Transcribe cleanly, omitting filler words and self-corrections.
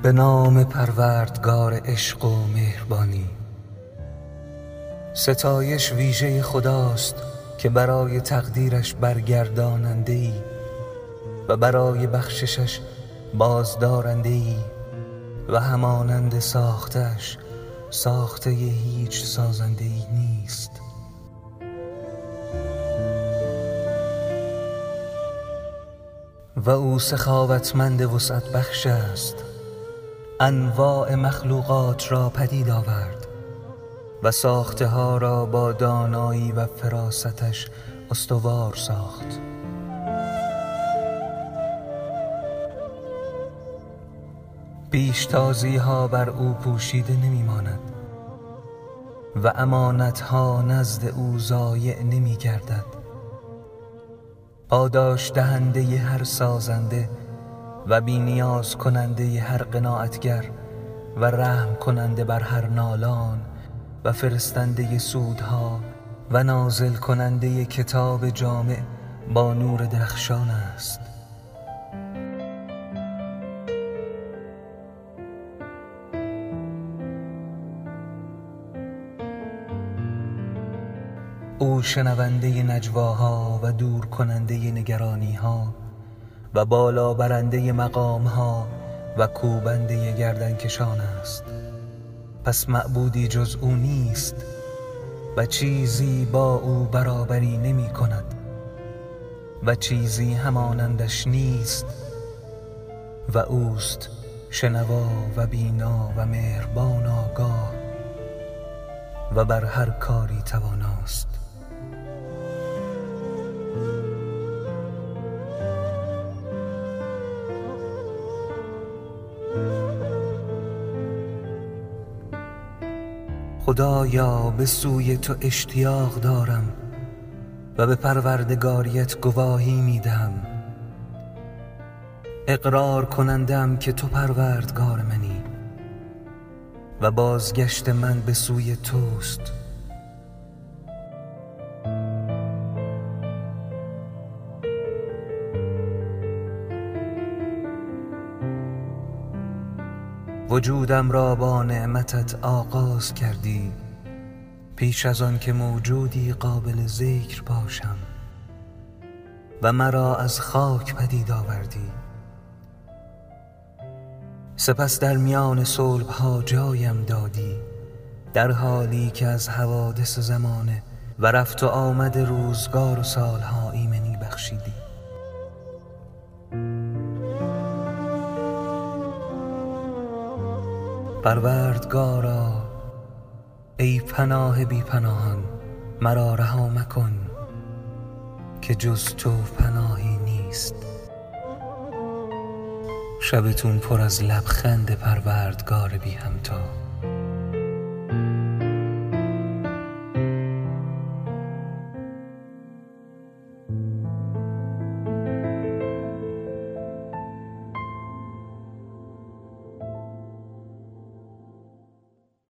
به نام پروردگار عشق و مهربانی. ستایش ویژه خداست که برای تقدیرش برگرداننده‌ای و برای بخششش بازدارنده‌ای و همانند ساختش ساخته هیچ سازنده‌ای نیست. و او سخاوتمند وسعت بخش است، انواع مخلوقات را پدید آورد و ساخته ها را با دانایی و فراستش استوار ساخت. پیشتازی ها بر او پوشیده نمی ماند و امانت ها نزد او ضایع نمی گردد. پاداش دهنده هر سازنده و بی نیاز کننده هر قناعتگر و رحم کننده بر هر نالان و فرستنده سودها و نازل کننده کتاب جامع با نور درخشان است. او شنونده نجواها و دور کننده نگرانیها و بالا برنده مقامها و کوبنده گردنکشان است. پس معبودی جز او نیست و چیزی با او برابری نمی کند و چیزی همانندش نیست و اوست شنوا و بینا و مهربان آگاه و بر هر کاری تواناست. خدایا به سوی تو اشتیاق دارم و به پروردگاریت گواهی می دهم. اقرار کنندم که تو پروردگار منی و بازگشت من به سوی توست. وجودم را با نعمتت آغاز کردی پیش از آن که موجودی قابل ذکر باشم و مرا از خاک پدید آوردی. سپس در میان صلب‌ها جایم دادی در حالی که از حوادث زمانه و رفت و آمد روزگار و سالها ایمنی بخشیدی. پروردگارا، ای پناه بی پناهان، مرا رها مکن که جز تو پناهی نیست. شبتون پر از لبخند پروردگار بی همتا.